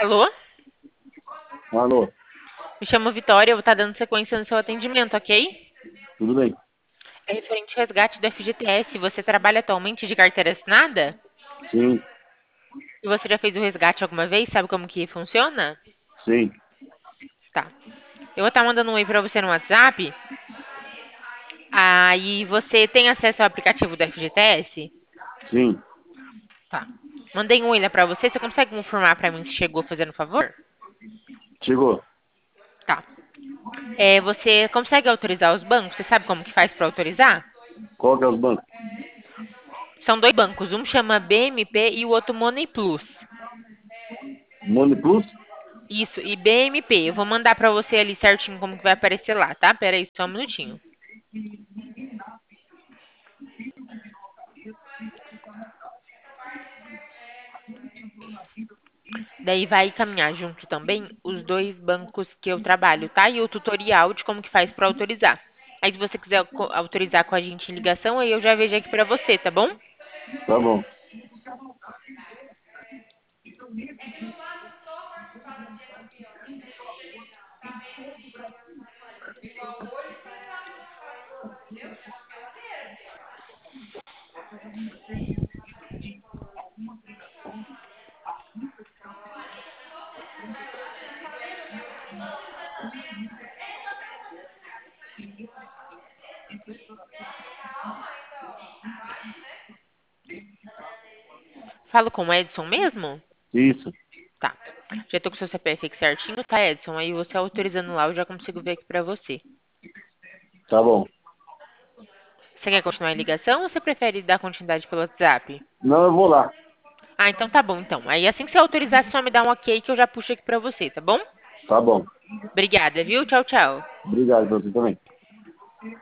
Alô? Alô, Me chamo Vitória, eu vou estar dando sequência no seu atendimento, ok? tudo bem? É referente ao resgate do FGTS. Você trabalha atualmente de carteira assinada? Sim, E você já fez o resgate alguma vez? Sabe como que funciona? sim, Tá. Eu vou estar mandando um oi para você no WhatsApp. Aí você tem acesso ao aplicativo do FGTS? sim. Tá. Mandei um oi lá para você. Você consegue confirmar para mim se chegou, fazendo favor? Chegou. Tá. Você consegue autorizar os bancos? Você sabe como que faz para autorizar? Qual que é os bancos? São dois bancos. Um chama BMP e o outro Money Plus. Money Plus? Isso, e BMP. Eu vou mandar pra você ali certinho como que vai aparecer lá, tá? Pera aí, só um minutinho. Daí vai caminhar junto também os dois bancos que eu trabalho, tá? E o tutorial de como que faz pra autorizar. Aí se você quiser autorizar com a gente em ligação, aí eu já vejo aqui pra você, tá bom? Tá bom. Falo com o Edson mesmo? Isso, Tá. Já tô com o seu CPF aqui certinho, tá, Edson? Aí você autorizando lá, eu já consigo ver aqui pra você. tá bom. Você quer continuar em ligação ou você prefere dar continuidade pelo WhatsApp? Não, eu vou lá. Ah, então tá bom, então. Aí assim que você autorizar, só me dá um ok que eu já puxo aqui pra você, tá bom? Tá bom. Obrigada, viu? Tchau, tchau. Obrigado pra você também.